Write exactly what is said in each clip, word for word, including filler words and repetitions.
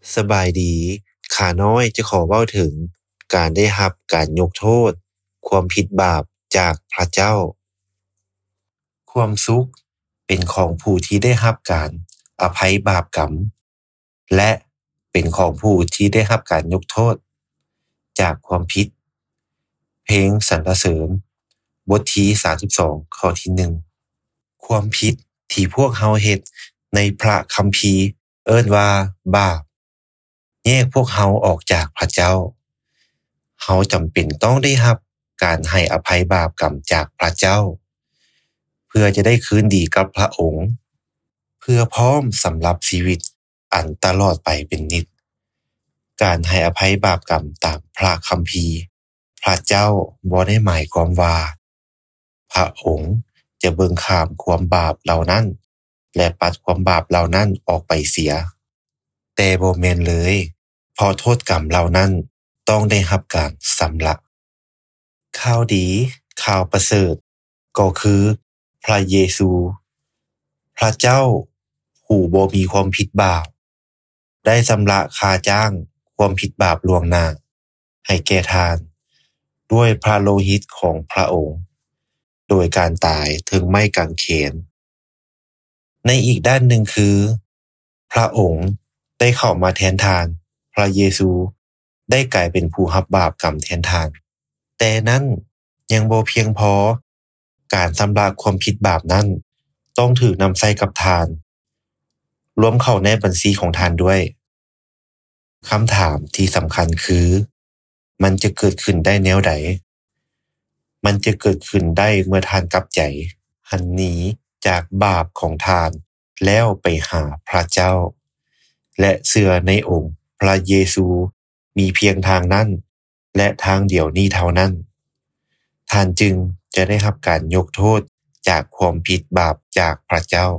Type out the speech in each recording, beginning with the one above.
สบายดี ข้าน้อยจะขอเว้าถึงการได้รับการยกโทษความผิดบาปจากพระเจ้า ความสุขเป็นของผู้ที่ได้รับการอภัยบาปกรรม และเป็นของผู้ที่ได้รับการยกโทษจากความผิด เพลงสรรเสริญบทที่สามสิบสองข้อที่หนึ่งความผิดที่พวกเฮาเฮ็ดในพระคัมภีร์เอิ้นว่าบาปแยกพวกเฮาออกจากพระเจ้าเฮาจำเป็นต้องได้รับการให้อภัยบาปกรรมจากพระเจ้าเพื่อจะได้คืนดีกับพระองค์เพื่อพร้อมสำหรับชีวิตอันตลอดไปเป็นนิจการให้อภัยบาปกรรมตามพระคัมภีร์พระเจ้าบ่ได้หมายความว่าพระองค์จะเบิ่งข้ามความบาปเหล่านั้นและปัดความบาปเหล่านั้นออกไปเสียแต่บ่แม่นเลยเพราะโทษกรรมเหล่านั้นต้องได้รับการสำระข่าวดีข่าวประเสริฐก็คือพระเยซูพระเจ้าผู้บ่มีความผิดบาปได้ชำระค่าจ้างความผิดบาปล่วงหน้าให้แก่ทานด้วยพระโลหิตของพระองค์โดยการตายถึงไม้กางเขนในอีกด้านหนึ่งคือพระองค์ได้เข้ามาแทนทานพระเยซูได้กลายเป็นผู้รับบาปกรรมแทนทานแต่นั้นยังบ่เพียงพอการชำระความผิดบาปนั้นต้องถูกนำใส่กับทานรวมเข้าในบัญชีของทานด้วยคำถามที่สำคัญคือมันจะเกิดขึ้นได้แนวใดมันจะเกิดขึ้นได้เมื่อทานกลับใจหันหนีจากบาปของทานแล้วไปหาพระเจ้าและเชื่อในองค์พระเยซูมีเพียงทางนั้นและทางเดียวนี้เท่านั้นท่านจึงจะได้รับการยกโทษจากความผิดบาปจากพระเจ้า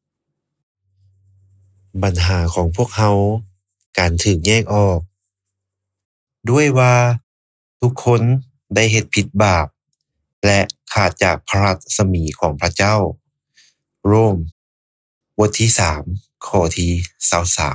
ปัญหาของพวกเฮาการถูกแยกออกด้วยว่าทุกคนได้เฮ็ดผิดบาปและขาดจากพระรัศมีของพระเจ้าโรมบทที่สามข้อที่ยี่สิบสาม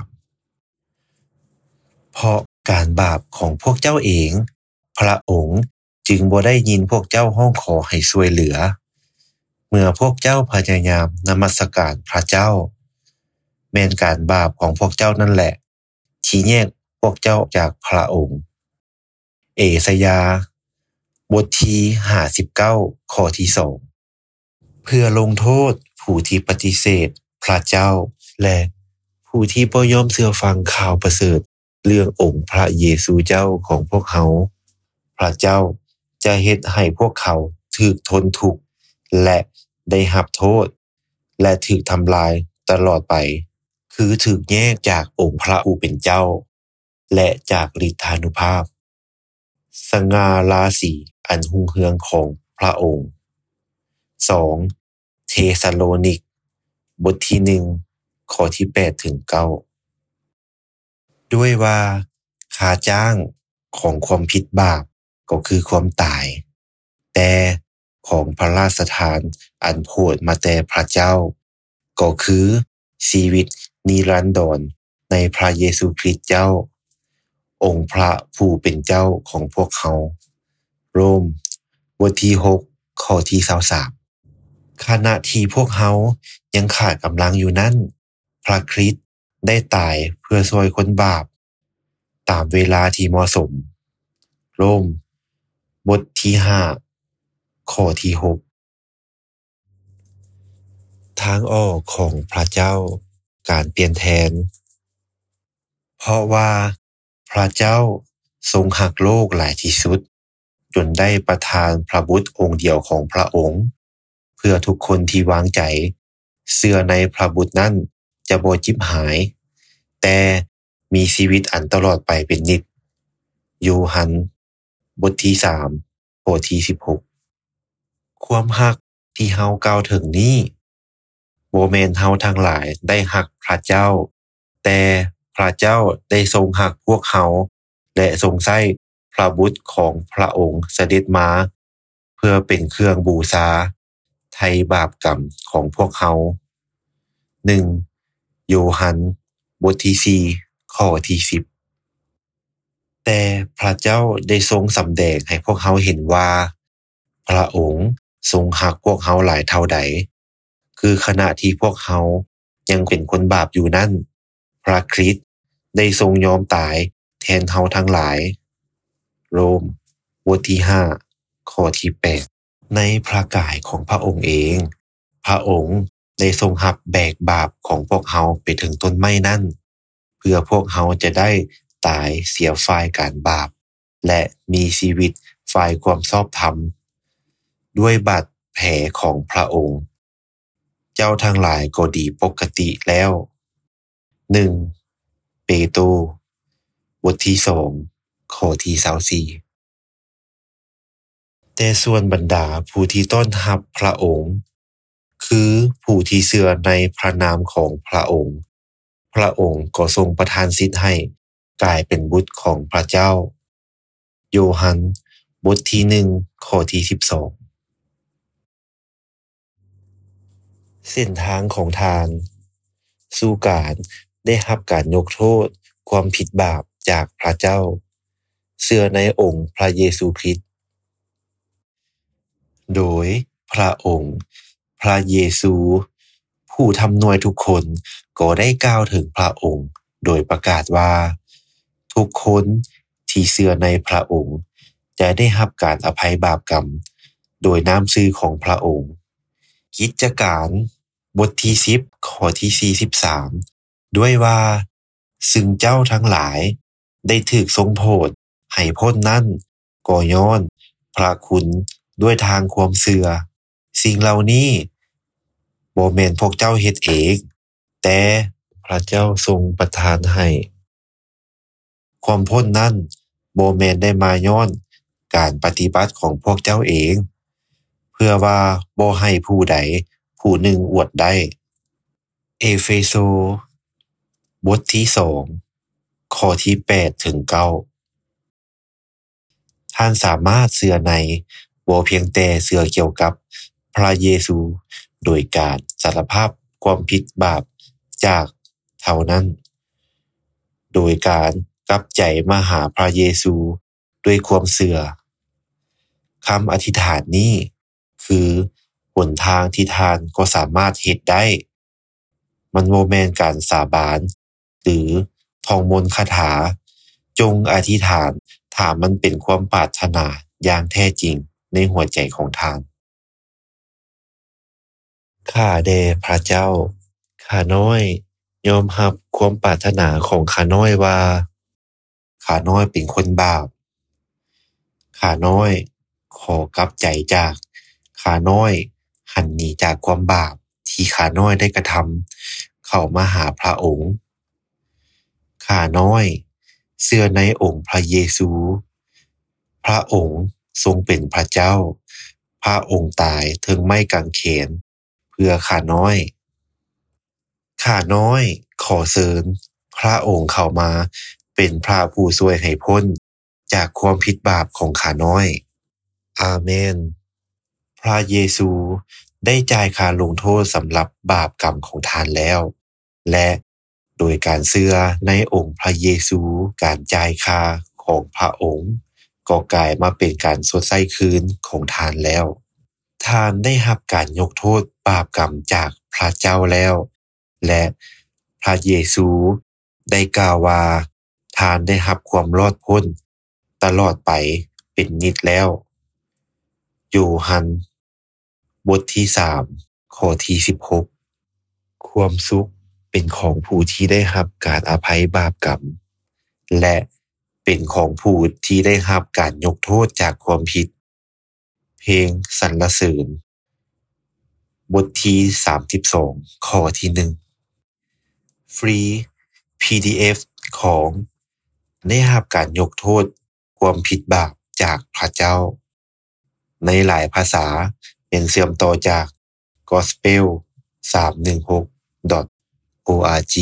เพราะการบาปของพวกเจ้าเองพระองค์จึงบ่ได้ยินพวกเจ้าร้องขอให้ช่วยเหลือเมื่อพวกเจ้าพยายามนมัสการพระเจ้าแม่นการบาปของพวกเจ้านั่นแหละที่แยกพวกเจ้าจากพระองค์เอสยาห์บทที่ห้าสิบเก้าข้อที่สองเพื่อลงโทษผู้ที่ปฏิเสธพระเจ้าและผู้ที่บ่ยอมเชื่อฟังข่าวประเสริฐเรื่ององค์พระเยซูเจ้าของพวกเขาพระเจ้าจะเฮ็ดให้พวกเขาถูกทนทุกข์และได้รับโทษและถูกทำลายตลอดไปคือถูกแยกจากองค์พระผู้เป็นเจ้าและจากฤทธานุภาพสง่าราศีอันรุ่งเรืองของพระองค์สองเทสาโลนิกบทที่หนึ่งข้อที่แปดถึงเก้าด้วยว่าค่าจ้างของความผิดบาปก็คือความตายแต่ของพระราชทานอันโปรดมาแต่พระเจ้าก็คือชีวิตนิรันดรในพระเยซูคริสต์เจ้าองค์พระผู้เป็นเจ้าของพวกเขาโรมบทที่หกข้อที่ยี่สิบสามขณะที่พวกเขายังขาดกำลังอยู่นั้นพระคริสต์ได้ตายเพื่อช่วยคนบาปตามเวลาที่เหมาะสมโรมบทที่ห้าข้อที่หกทางออกของพระเจ้าการเปลี่ยนแทนเพราะว่าพระเจ้าทรงรักโลกหลายที่สุดจนได้ประทานพระบุตรองค์เดียวของพระองค์เพื่อทุกคนที่วางใจเชื่อในพระบุตรนั้นจะบ่จิบหายแต่มีชีวิตอันตลอดไปเป็นนิจโยฮันบทที่สามข้อที่สิบหกความรักที่เฮากล่าวถึงนี้บ่แม่นเฮาทั้งหลายได้รักพระเจ้าแต่พระเจ้าได้ทรงรักพวกเฮาและทรงใช้พระบุตรของพระองค์เสด็จมาเพื่อเป็นเครื่องบูชาไถ่บาปกรรมของพวกเฮาหนึ่งโยฮันบทที่สี่ข้อที่สิบแต่พระเจ้าได้ทรงสำแดงให้พวกเขาเห็นว่าพระองค์ทรงหักพวกเขาหลายเท่าใดคือขณะที่พวกเขายังเป็นคนบาปอยู่นั่นพระคริสต์ได้ทรงยอมตายแทนเขาทั้งหลายโรมบทที่ห้าข้อที่แปดในพระกายของพระองค์เองพระองค์ได้ทรงหับแบกบาปของพวกเขาไปถึงต้นไม้นั่นเพื่อพวกเขาจะได้ตายเสียฝ่ายการบาปและมีชีวิตฝ่ายความชอบธรรมด้วยบาดแผลของพระองค์เจ้าทั้งหลายก็ดีปกติแล้วหนึ่งเปโตรบทที่สองข้อที่ยี่สิบสี่แต่ส่วนบรรดาผู้ที่ต้อนรับพระองค์คือผู้ที่เชื่อในพระนามของพระองค์พระองค์ก็ทรงประทานสิทธิ์ให้กลายเป็นบุตรของพระเจ้าโยฮันบทที่หนึ่งข้อที่สิบสองเส้นทางของทานสู่การได้รับการยกโทษความผิดบาปจากพระเจ้าเชื่อในองค์พระเยซูคริสต์โดยพระองค์พระเยซูผู้ทำนวยทุกคนก็ได้กล่าวถึงพระองค์โดยประกาศว่าทุกคนที่เชื่อในพระองค์จะได้รับการอภัยบาปกรรมโดยน้ำชื่อของพระองค์กิจการบทที่สิบข้อที่สี่สิบสามด้วยว่าซึ่งเจ้าทั้งหลายได้ถูกทรงโปรดให้พ้นนั้นก็ย้อนพระคุณด้วยทางความเชื่อสิ่งเหล่านี้บ่แม่นพวกเจ้าเฮ็ดเองแต่พระเจ้าทรงประทานให้ความพ้นนั้นบ่แม่นได้มาย้อนการปฏิบัติของพวกเจ้าเองเพื่อว่าบ่ให้ผู้ใดผู้หนึ่งอวดได้เอเฟโซบทที่สองข้อที่แปดถึงเก้าท่านสามารถเชื่อในบ่เพียงแต่เชื่อเกี่ยวกับพระเยซูโดยการสารภาพความผิดบาปจากเท่านั้นโดยการกลับใจมาหาพระเยซูด้วยความเชื่อคำอธิษฐานนี้คือหนทางที่ท่านก็สามารถเฮ็ดได้มันบ่แม่นการสาบานหรือท่องมนต์คาถาจงอธิษฐานถ้ามันเป็นความปรารถนาอย่างแท้จริงในหัวใจของท่านข้าแด่พระเจ้าข้าน้อยยอมรับความปรารถนาของข้าน้อยว่าข้าน้อยเป็นคนบาปข้าน้อยขอกลับใจจากข้าน้อยหันหนีจากความบาปที่ข้าน้อยได้กระทำเข้ามาหาพระองค์ข้าน้อยเชื่อในองค์พระเยซูพระองค์ทรงเป็นพระเจ้าพระองค์ตายถึงไม้กางเขนเพื่อข้าน้อยข้าน้อยขอเชิญพระองค์เข้ามาเป็นพระผู้ช่วยให้พ้นจากความผิดบาปของข้าน้อยอาเมนพระเยซูได้จ่ายค่าลงโทษสำหรับบาปกรรมของท่านแล้วและโดยการเชื่อในองค์พระเยซูการจ่ายค่าของพระองค์ก็กลายมาเป็นการชดใช้คืนของท่านแล้วท่านได้รับการยกโทษบาปกรรมจากพระเจ้าแล้วและพระเยซูได้กล่าวว่าท่านได้รับความรอดพ้นตลอดไปเป็นนิจแล้วโยฮันบทที่สามข้อที่สิบหกความสุขเป็นของผู้ที่ได้รับการอภัยบาปกรรมและเป็นของผู้ที่ได้รับการยกโทษจากความผิดเพลงสรรเสริญบทที่สามสิบสองข้อที่หนึ่งฟรี พี ดี เอฟ ของได้รับการยกโทษความผิดบาปจากพระเจ้าในหลายภาษาเป็นเชื่อมต่อจาก กอสเปล สามหนึ่งหก ดอท โอ อาร์ จี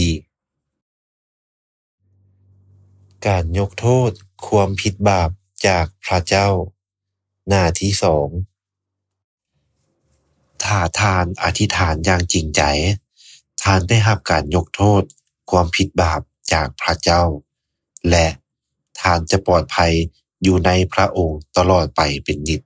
การยกโทษความผิดบาปจากพระเจ้าหน้าที่สองถ้าท่านอธิษฐานอย่างจริงใจท่านได้รับการยกโทษความผิดบาปจากพระเจ้าและท่านจะปลอดภัยอยู่ในพระองค์ตลอดไปเป็นนิจ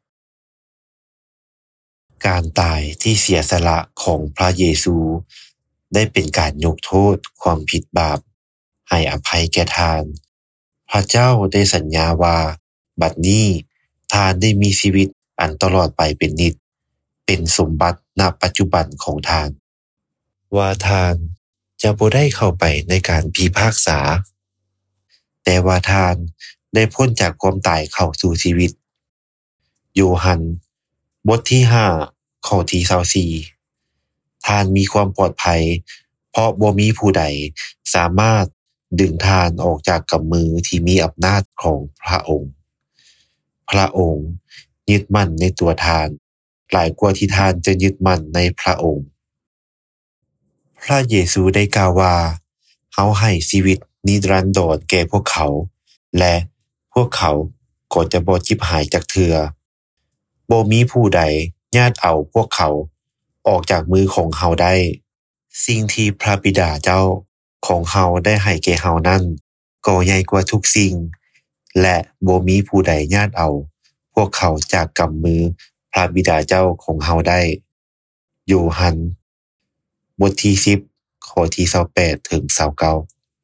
การตายที่เสียสละของพระเยซูได้เป็นการยกโทษความผิดบาปให้อภัยแก่ทานพระเจ้าได้สัญญาว่าบัดนี้ทานได้มีชีวิตอันตลอดไปเป็นนิจเป็นสมบัติณปัจจุบันของทานว่าทานจะบ่ได้เข้าไปในการพิพากษาแต่ว่าทานได้พ้นจากความตายเข้าสู่ชีวิตโยฮันบทที่ห้าข้อที่ยี่สิบสี่ทานมีความปลอดภัยเพราะบ่มีผู้ใดสามารถดึงทานออกจากกำมือที่มีอำนาจของพระองค์พระองค์ยึดมั่นในตัวทานหลายกว่าที่ทานจะยึดมั่นในพระองค์พระเยซูได้กล่าวว่าเฮาให้ชีวิตนิรันดรแก่พวกเขาและพวกเขาก็จะบ่จิบหายจักเทื่อบ่มีผู้ใดญาติเอาพวกเขาออกจากมือของเฮาได้สิ่งที่พระบิดาเจ้าของเฮาได้ให้แก่เฮานั้นก็ใหญ่กว่าทุกสิ่งและบ่มีผู้ใดญาติเอาพวกเขาจากกำมือพระบิดาเจ้าของเฮาได้โยฮันบทที่สิบข้อที่ยี่สิบแปดถึงยี่สิบเก้า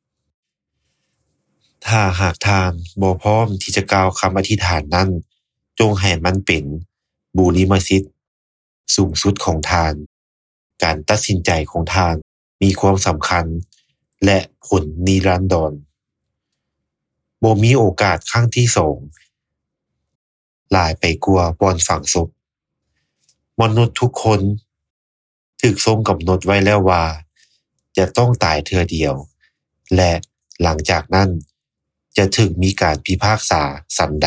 ถ้าหากทานบ่พร้อมที่จะกล่าวคำอธิษฐานนั้นจงให้มันเป็นบุริมสิทธิ์สูงสุดของทานการตัดสินใจของทานมีความสำคัญและผลนิรันดรบ่มีโอกาสครั้งที่สองหลายไปกว่าบ่อนฝังศพมนุษย์ทุกคนถูกทรงกำหนดไว้แล้วว่าจะต้องตายเทื่อเดียวและหลังจากนั้นจะถึงมีการพิพากษาสันใด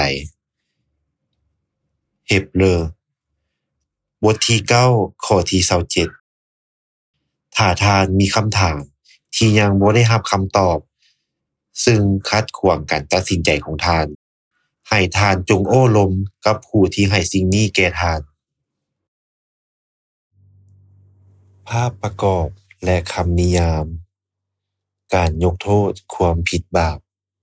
เฮบเรอบทที่เก้าข้อที่ยี่สิบเจ็ดถ้าทานมีคำถามที่ยังบ่ได้รับคำตอบซึ่งขัดขวางการตัดสินใจของทานให้ทานจงโอ้ลมกับผู้ที่ให้สิ่งนี้แก่ทานภาพประกอบและคำนิยามการยกโทษความผิดบาป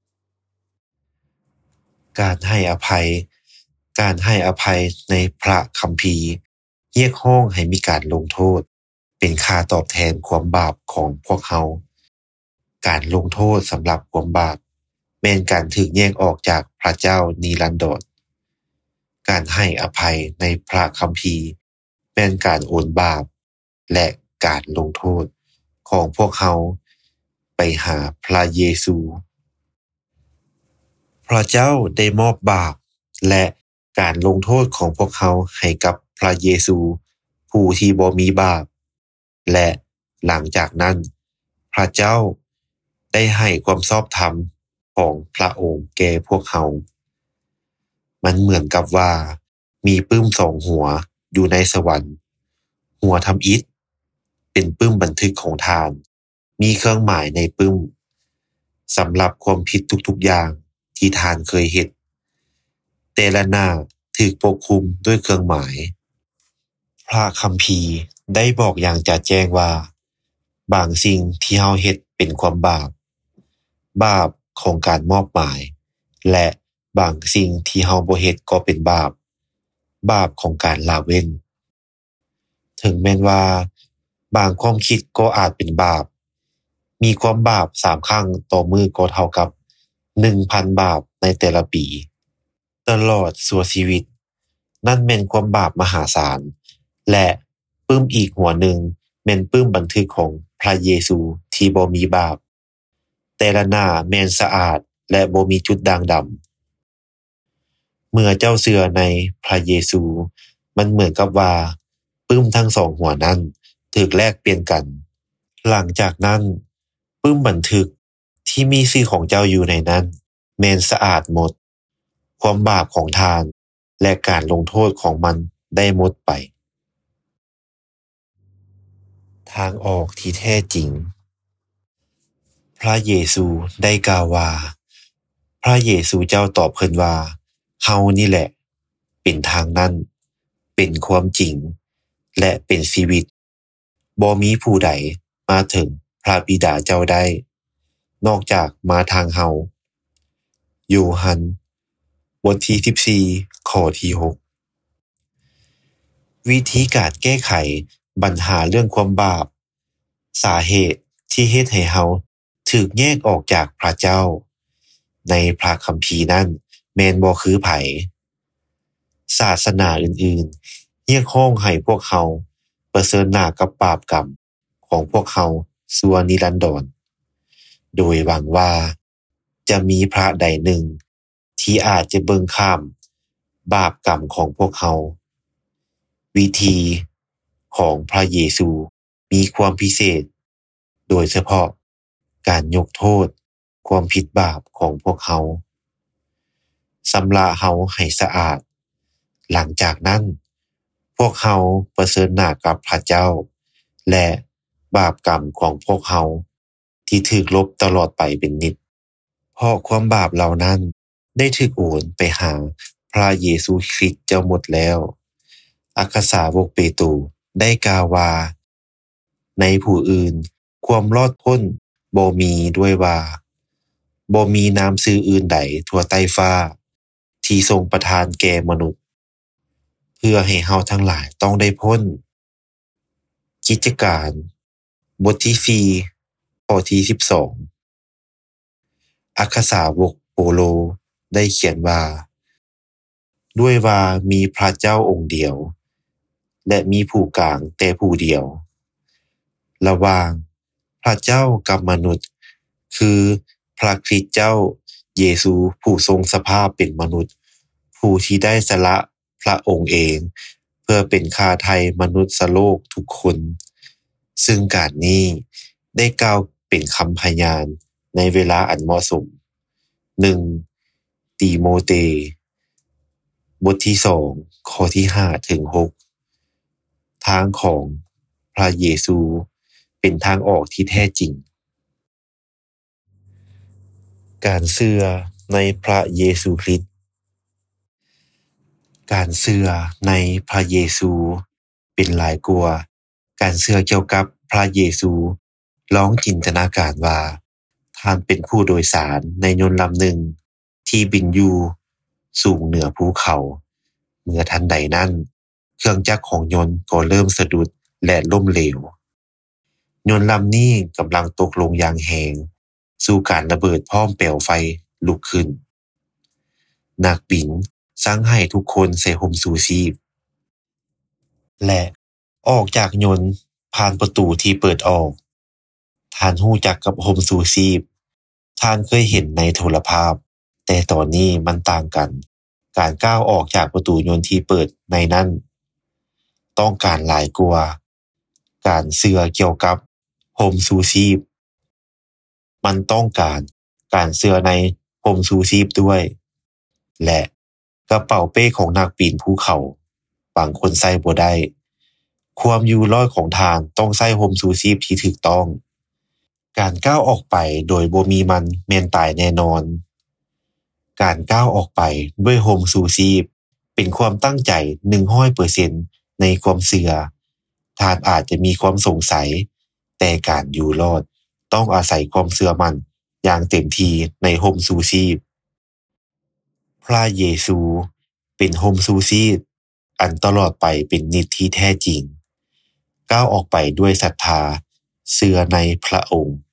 การให้อภัยการให้อภัยในพระคัมภีร์เรียกร้องให้มีการลงโทษเป็นค่าตอบแทนความบาปของพวกเราการลงโทษสำหรับความบาปแม่นการถูกแยกออกจากพระเจ้านิรันดรการให้อภัยในพระคัมภีร์แม่นการโอนบาปและการลงโทษของพวกเราไปหาพระเยซูพระเจ้าได้มอบบาปและการลงโทษของพวกเขาให้กับพระเยซูผู้ที่บ่มีบาปและหลังจากนั้นพระเจ้าได้ให้ความชอบธรรมของพระองค์แก่พวกเขามันเหมือนกับว่ามีปึ้มสองหัวอยู่ในสวรรค์หัวทำอิฐเป็นปึ้มบันทึกของทานมีเครื่องหมายในปึ้มสำหรับความผิดทุกๆอย่างที่ทานเคยเฮ็ดแต่ละหน้าถูกปกคลุมด้วยเครื่องหมายพระคัมภีร์ได้บอกอย่างชัดแจ้งว่าบางสิ่งที่เฮาเฮ็ดเป็นความบาปบาปของการมอบหมายและบางสิ่งที่เฮาบ่เฮ็ดก็เป็นบาปบาปของการละเว้นถึงแม้นว่าบางความคิดก็อาจเป็นบาปมีความบาปสามครั้งต่อมื้อก็เท่ากับ หนึ่งพัน บาปในแต่ละปีตลอดชั่วชีวิตนั่นแม่นความบาปมหาศาลและปึ้มอีกหัวหนึ่งแม่นปึ้มบันทึกของพระเยซูที่บ่มีบาปแต่ละหน้าแม่นสะอาดและบ่มีจุดด่างดำเมื่อเจ้าเชื่อในพระเยซูมันเหมือนกับว่าปึ้มทั้งสองหัวนั้นถูกแลกเปลี่ยนกันหลังจากนั้นปึ้มบันทึกที่มีชื่อของเจ้าอยู่ในนั้นแม่นสะอาดหมดความบาปของทานและการลงโทษของมันได้หมดไปทางออกที่แท้จริงพระเยซูได้กล่าวว่าพระเยซูเจ้าตอบเพิ่นว่าเฮานี่แหละเป็นทางนั้นเป็นความจริงและเป็นชีวิตบ่มีผู้ใดมาถึงพระบิดาเจ้าได้นอกจากมาทางเฮาโยฮันบทที่สิบสี่ข้อที่หกวิธีการแก้ไขปัญหาเรื่องความบาปสาเหตุที่เฮ็ดให้เฮาถูกแยกออกจากพระเจ้าในพระคัมภีร์นั้นแม่นบ่คือไผศาสนาอื่นๆเรียกร้องให้พวกเขาเผชิญหน้ากับบาปกรรมของพวกเขาชั่วนิรันดรโดยหวังว่าจะมีพระใดหนึ่งที่อาจจะเบิ่งข้ามบาปกรรมของพวกเขาวิธีของพระเยซูมีความพิเศษโดยเฉพาะการยกโทษความผิดบาปของพวกเขาสำระเฮาให้สะอาดหลังจากนั้นพวกเฮาเผชิญหน้ากับพระเจ้าและบาปกรรมของพวกเฮาที่ถูกลบตลอดไปเป็นนิจเพราะความบาปเหล่านั้นได้ถูกโอนไปหาพระเยซูคริสต์เจ้าหมดแล้วอัครสาวกเปโตรได้กล่าวว่าในผู้อื่นความรอดพ้นบ่มีด้วยว่าบ่มีนามชื่ออื่นใดทั่วใต้ฟ้าที่ทรงประทานแก่มนุษย์เพื่อให้เฮาทั้งหลายต้องได้พ้นกิจการบทที่สี่ข้อที่สิบสองอัครสาวกโปโลได้เขียนว่าด้วยว่ามีพระเจ้าองค์เดียวและมีผู้กลางแต่ผู้เดียวระหว่างพระเจ้ากับมนุษย์คือพระคริสต์เจ้าเยซูผู้ทรงสภาพเป็นมนุษย์ผู้ที่ได้สละพระองค์เองเพื่อเป็นค่าไถ่มนุษย์โลกทุกคนซึ่งการนี้ได้กล่าวเป็นคำพยานในเวลาอันเหมาะสมหนึ่งติโมเธบทที่สองข้อที่ห้าถึงหกทางของพระเยซูเป็นทางออกที่แท้จริงการเชื่อในพระเยซูคริสต์การเชื่อในพระเยซูเป็นหลายกว่าการเชื่อเกี่ยวกับพระเยซูลองจินตนาการว่าท่านเป็นผู้โดยสารในยนต์ลำหนึ่งที่บินอยู่สูงเหนือภูเขาเมื่อทันใดนั้นเครื่องจักรของยนต์ก็เริ่มสะดุดและล้มเหลวยนต์ลำนี้กำลังตกลงอย่างแรงสู่การระเบิดพร้อมเปลวไฟลุกขึ้นนักบินสั่งให้ทุกคนใส่ห่มชูชีพและออกจากยนต์ผ่านประตูที่เปิดออกท่านรู้จักกับห่มชูชีพท่านเคยเห็นในโทรภาพแต่ตอนนี้มันต่างกันการก้าวออกจากประตูยนต์ที่เปิดในนั้นต้องการหลายกว่าการเชื่อเกี่ยวกับห่มชูชีพมันต้องการการเชื่อในห่มชูชีพด้วยและกระเป๋าเป้ของนักปีนภูเขาบางคนใส่บ่ได้ความอยู่รอดของทานต้องใส่ห่มชูชีพที่ถูกต้องการก้าวออกไปโดยบ่มีมันแม่นตายแน่นอนการก้าวออกไปด้วยห่มชูชีพเป็นความตั้งใจ หนึ่งร้อยเปอร์เซ็นต์ ในความเชื่อท่านอาจจะมีความสงสัยแต่การอยู่รอดต้องอาศัยความเชื่อมั่นอย่างเต็มที่ในห่มชูชีพพระเยซูเป็นห่มชูชีพอันตลอดไปเป็นนิจที่แท้จริงก้าวออกไปด้วยศรัทธาเชื่อในพระองค์